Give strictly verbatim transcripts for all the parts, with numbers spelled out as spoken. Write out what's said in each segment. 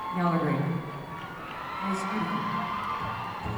Y'all are great. That was beautiful.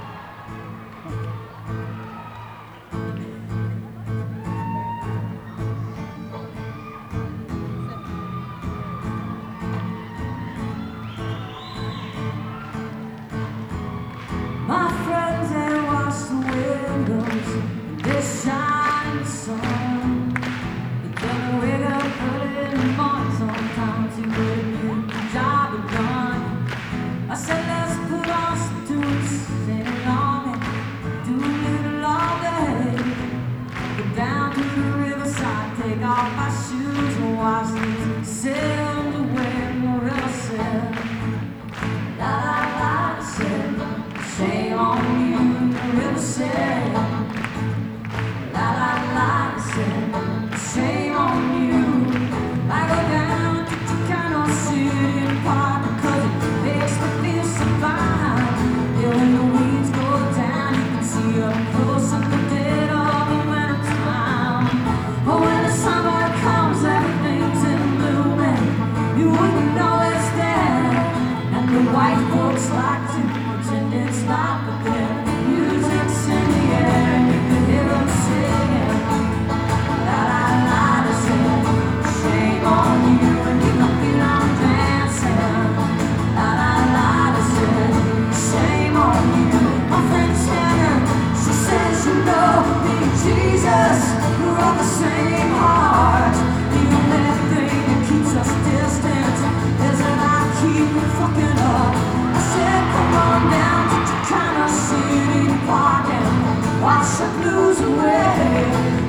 My friends, they wash the windows in this shining sun. But then I wake up early in the morning, sometimes you get a new job done. I said, let's put on some tunes, sing along and do a little all day. Go down to the riverside, take off my shoes and watch these sails away in the river said. La la la, said, shame on you, the river said. La la la, said, shame on you. I go down to Chicano City Park because it makes me feel so fine. Yeah, when the weeds go down, you can see up close at the dead of the winter time. But when the summer comes, everything's in bloom and you wouldn't know it's there. And the white folks like to pretend it's not, but then the music's in the air and you can hear them singing. La la la, they say, shame on you, and you don't feel I'm dancing. La la la, they say, shame on you. My friend Tanner, she says, you know me and Jesus, we're of the same heart. The only thing that keeps us distant is that I keep fucking up. I said, come on down to Chicano City Park and wash the blues away.